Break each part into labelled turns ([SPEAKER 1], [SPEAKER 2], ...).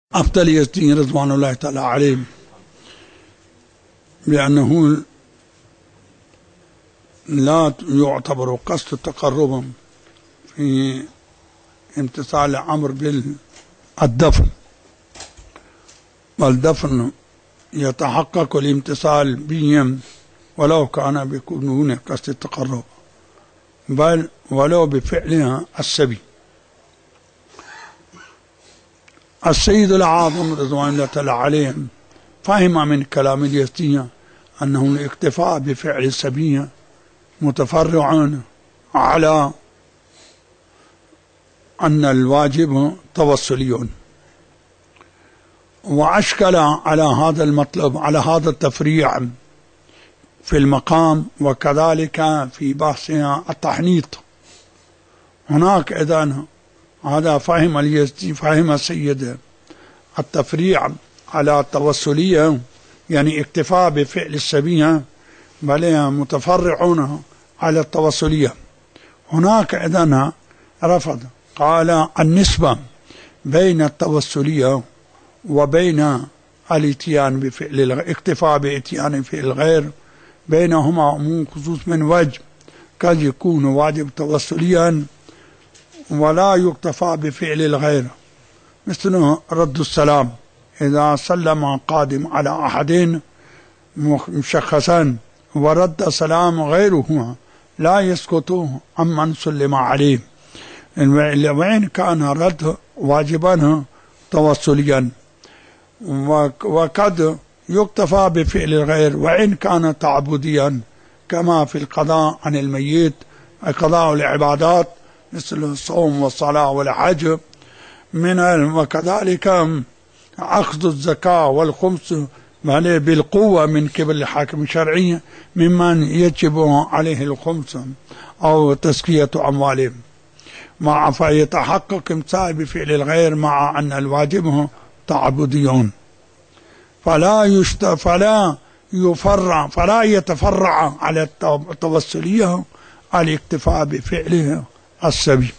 [SPEAKER 1] أفضل يزيد رضوان الله تعالى عليهم، لأنه لا يعتبر قصد التقرب في امتثال الأمر بالدفن، والدفن يتحقق الامتثال بهم ولو كان بدون قصد التقرب، بل ولو بفعلها السبي. السيد الأعظم رضوان الله تعالى عليهم فهم من كلام اليزدية أنه الاكتفاء بفعل السبي متفرع على أن الواجب توسلي، وأشكل على هذا المطلب، على هذا التفريع في المقام، وكذلك في بحثها التحنيط. هناك إذن هذا فهم اليزدي، فهم السيد التفريع على التوسلية، يعني اكتفاء بفعل السبية، بل متفرعون على التوسلية. هناك إذن رفض، قال النسبة بين التوسلية وبين الاتيان بفعل الاكتفاء باتيان فعل الغير بينهما عموم خصوص من وجه، قد يكون واجب توسليا ولا يكتفى بفعل الغير، مثل رد السلام. إذا سلم قادم على أحد مشخصا ورد سلام غيره لا يسقط عمن سلم عليه، وإن كان رد واجبا توسليا، وقد يكتفى بفعل الغير وإن كان تعبديا، كما في القضاء عن الميت، قضاء العبادات مثل الصوم والصلاة والحج، وكذلك أخذ الزكاة والخمس بالقوة من قبل الحاكم الشرعي ممن يجب عليه الخمس أو تزكية أموالهم، مع فيتحقق امتثال بفعل الغير مع أن الواجب تعبديون، فلا يتفرع على التوسلية الاكتفاء بفعله السبي.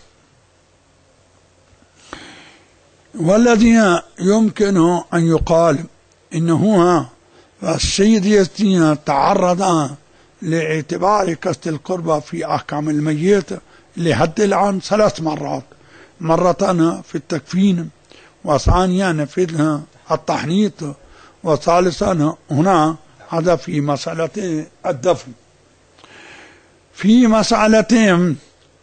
[SPEAKER 1] والذي يمكن أن يقال إنه السيد يزدي تعرض لاعتبار قصد القربى في أحكام الميت لحد الآن 3 مرات، مرة في التكفين، وثانيا في التحنيط، وثالثا هنا هذا في مسألة الدفن. في مسألة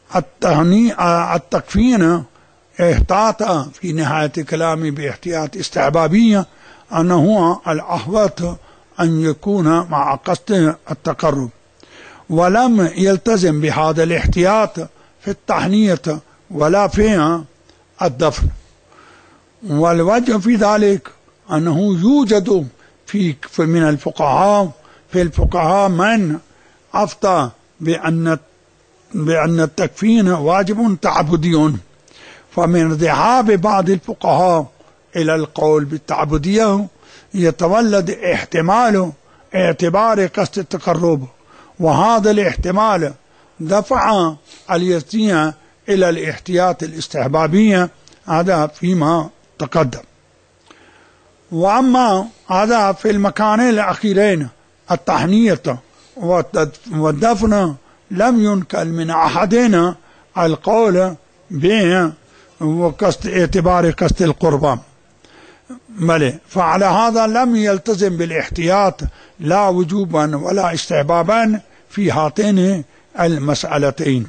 [SPEAKER 1] التكفين احتاط في نهاية كلامي باحتياط استحبابية أنه الأحوط أن يكون مع قصد التقرب، ولم يلتزم بهذا الاحتياط في التحنيط ولا في الدفن. والوجه في ذلك أنه يوجد من الفقهاء من أفتى بأن التكفين واجب تعبدي، فمن ذهاب بعض الفقهاء إلى القول بالتعبدية يتولد احتمال اعتبار قصد التقرب، وهذا الاحتمال دفع اليزدية إلى الاحتياط الاستحبابية، هذا فيما تقدم. وأما هذا في المكانين الأخيرين التحنيط والدفن لم ينقل من أحدنا القول به اعتبار قصد القربان، فعلى هذا لم يلتزم بالاحتياط لا وجوبا ولا استحبابا في هاتين المسألتين.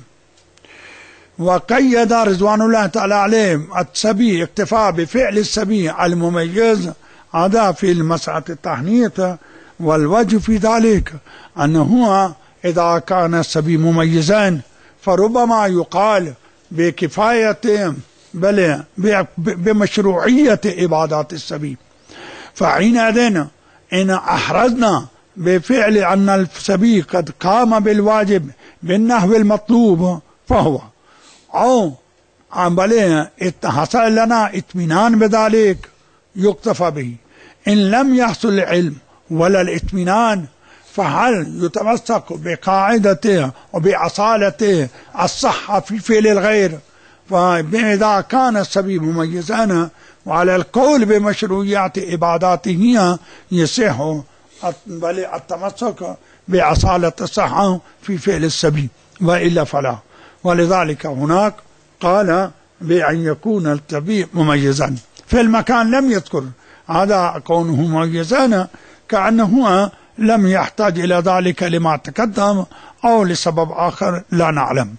[SPEAKER 1] وقيد رضوان الله تعالى عليهم السبي اكتفاء بفعل السبي المميز، هذا في المسألة التحنيط. والوجه في ذلك أنه إذا كان السبي مميزا فربما يقال بكفاية بل بمشروعية عبادات السبي، فحينئذ إن أحرزنا بفعل أن السبي قد قام بالواجب بالنحو المطلوب فهو، أو بل حصل لنا اطمئنان بذلك يكتفى به. إن لم يحصل العلم ولا الاطمئنان فهل يتمسك بقاعدته وبأصالته الصحة في فعل الغير؟ فإذا كان السبي مميزا وعلى القول بمشروعية عباداته يصح التمسك بأصالة الصحة في فعل السبي، وإلا فلا. ولذلك هناك قال بأن يكون السبي مميزا في المكان، لم يذكر هذا كونه مميزا، كأنه لم يحتاج إلى ذلك لما تقدم أو لسبب آخر لا نعلم.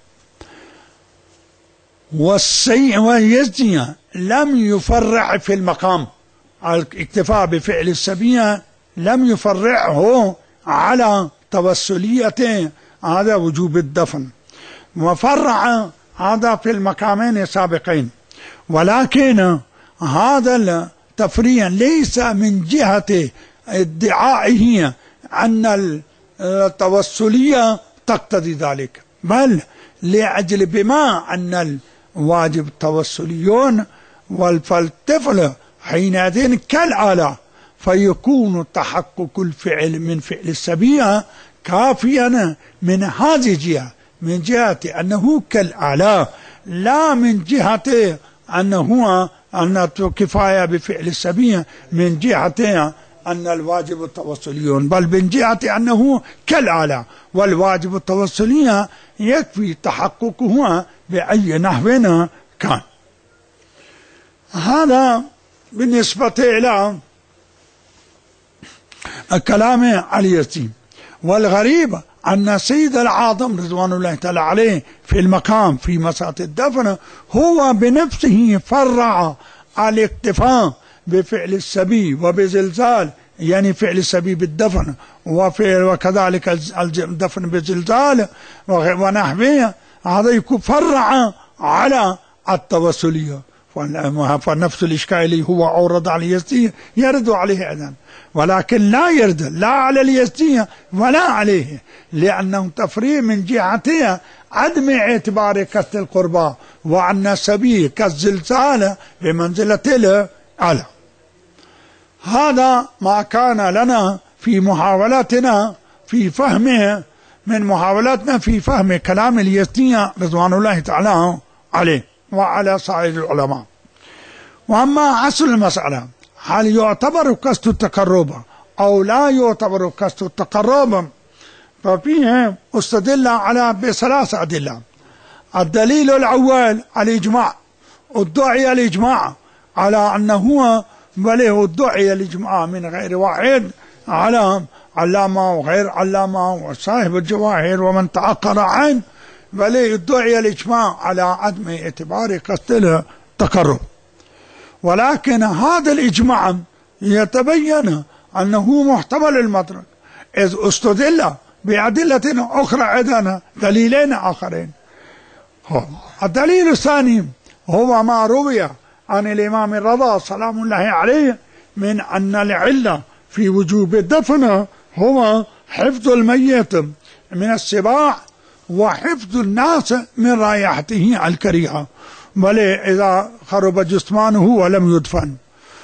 [SPEAKER 1] واليزني لم يفرع في المقام، الاكتفاء بفعل السبية لم يفرعه على توسليته هذا وجوب الدفن، وفرع هذا في المقامين السابقين، ولكن هذا التفريع ليس من جهة ادعائه أن التوسلية تقتضي ذلك، بل لأجل بما أن الواجب التوسليون والطفل حينئذ كالآلة، فيكون تحقق الفعل من فعل السبية كافيا من هذه الجهة، من جهة أنه كالآلة، لا من جهة أن كفاية بفعل السبية من جهة أن الواجب التوسليون، بل من جهة أنه كالآلة، والواجب التوسلي يكفي تحققه بأي نحو كان. هذا بالنسبة إلى الكلام اليزيد. والغريب أن سيد العاظم رضوان الله تعالى عليه في المقام في مسألة الدفن هو بنفسه فرع الاكتفاء بفعل السبي وبزلزال، يعني فعل السبي بالدفن وكذلك الدفن بزلزال ونحوه، هذا يكون فرع على التوسلية. فنفس الإشكال هو عورض على اليزدي يرد عليه أيضا، ولكن لا يرد لا على اليزدي ولا عليه، لأنه تفريع من جهته عدم اعتبار كسر القربى، وأن السبي كالزلزال بمنزلة الأعلى. هذا ما كان لنا في محاولاتنا في فهمه، من محاولاتنا في فهم كلام اليزدي رضوان الله تعالى عليه وعلى سائر العلماء. وأما أصل المسألة، هل يعتبر قصد التقرب أو لا يعتبر قصد التقرب؟ ففيه استدل على بثلاث أدلة. الدليل الأول الإجماع، ادعي الإجماع على أنه بله ادعي الإجماع من غير واحد على علامة وغير علامة وصاحب الجواهر ومن تعقر عنه، بل ادعي الإجماع على عدم اعتبار قصد التقرب. ولكن هذا الإجماع يتبين أنه محتمل المدرك، إذ استدل بأدلة أخرى عندنا دليلين آخرين. الدليل الثاني هو ما روي عن الإمام الرضا سلام الله عليه من أن العلة في وجوب الدفن هو حفظ الميت من السباع وحفظ الناس من رائحته الكريهة، بل إذا خرب جسمانه ولم يدفن.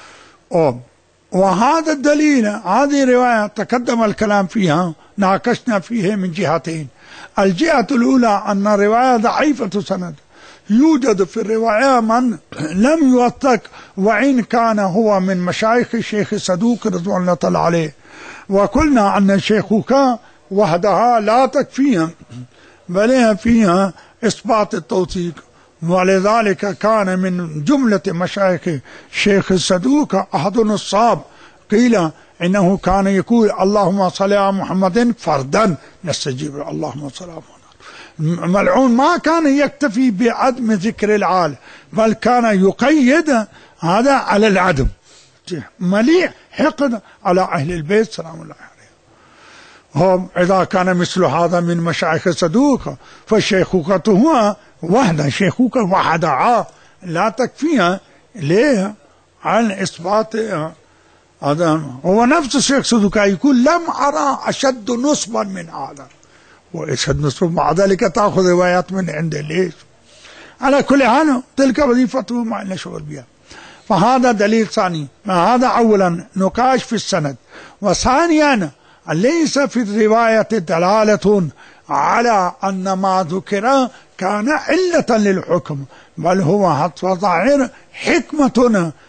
[SPEAKER 1] وهذا الدليل، هذه رواية تقدم الكلام فيها، ناقشنا فيه من جهتين. الجهة الأولى أن الرواية ضعيفة سند، يوجد في الرواية من لم يوثق، وإن كان هو من مشايخ الشيخ الصدوق رضوان الله تعالى عليه، وقلنا أن الشيخوخة وحدها لا تكفيها، بل فيها إثبات التوثيق. ولذلك كان من جملة مشايخ الشيخ الصدوق أحد النصاب قيل إنه كان يقول اللهم صل على محمد فردا نستجيب، اللهم صل على محمد. ملعون ما كان يكتفي بعدم ذكر العال، بل كان يقيد هذا على العدم، مليء حقد على أهل البيت سلام الله عليه. هم إذا كان مثل هذا من مشايخ الصدوق فشيخوخته وحده، شيخوخة وحدها لا تكفيها ليه عن إثبات هذا. هو نفس الشيخ الصدوق يقول لم أرى أشد نصبا من هذا، وأشد نصبا مع ذلك تأخذ روايات من عنده. ليش؟ على كل حال تلك وظيفته ما لنا شغل بها. فهذا دليل ثاني. هذا أولا نقاش في السند. وثانيا ليس في الرواية دلالة على أن ما ذكر كان علة للحكم، بل هو ظاهر حكمة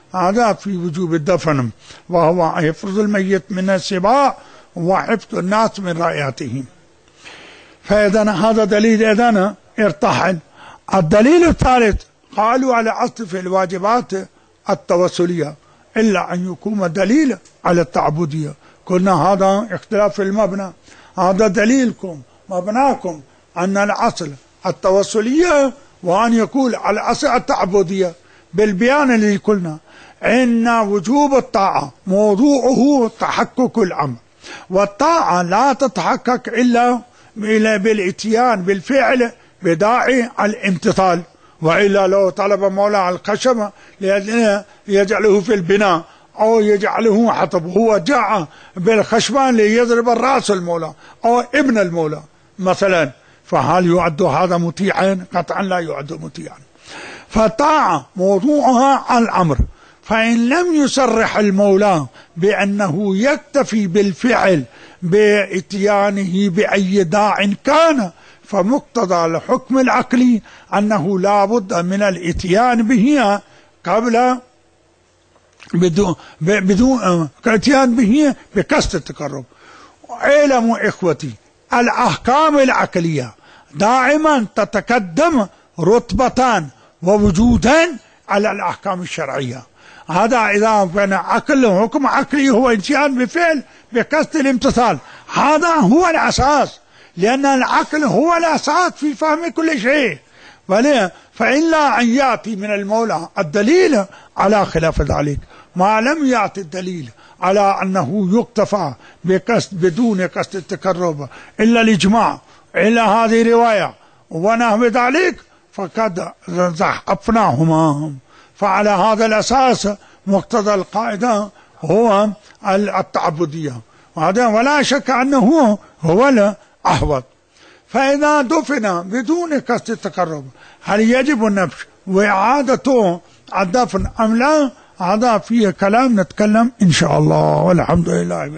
[SPEAKER 1] هذا في وجوب الدفن، وهو حفظ الميت من السباع وحفظ الناس من رأيته. فإذا هذا دليل إذن ارتحل. الدليل الثالث قالوا على أصل في الواجبات التوسلية إلا أن يكون دليل على التعبدية. قلنا هذا اختلاف في المبنى، هذا دليلكم مبناكم أن الأصل التوسلية وأن يكون على أصل التعبدية. بالبيان اللي قلنا إن وجوب الطاعة موضوعه تحقق الأمر، والطاعة لا تتحقق إلا بالإتيان بالفعل بداعي الامتثال، وإلا لو طلب مولى الخشب ليجعله في البناء أو يجعله حطب، هو جاء بالخشبان ليضرب الرأس المولى أو ابن المولى مثلا، فهل يعد هذا مطيعا؟ قطعا لا يعد مطيعا. فالطاعة موضوعها الأمر، فإن لم يصرح المولى بأنه يكتفي بالفعل بإتيانه بأي داع كان، فمقتضى الحكم العقلي أنه لا بد من الإتيان به قبل بدون الإتيان به بقصد التقرب. اعلموا إخوتي الأحكام العقلية دائما تتقدم رتبتان ووجودان على الأحكام الشرعية. هذا إذا كان عقل حكم عقلي هو إتيان بفعل بقصد الامتثال، هذا هو الأساس، لأن العقل هو الأساس في فهم كل شيء. فإلا أن يأتي من المولى الدليل على خلاف ذلك. ما لم يأتي الدليل على أنه يكتفى بقصد بدون قصد التقرب إلا الإجماع إلا هذه رواية ونحو ذلك فقد زحفناهما. فعلى هذا الأساس مقتضى القاعدة هو التعبدية، وهذا ولا شك أنه هو الأحوط. فإذا دفن بدون قصد التقرب هل يجب النبش وإعادة الدفن أم لا؟ هذا فيه كلام نتكلم إن شاء الله، والحمد لله.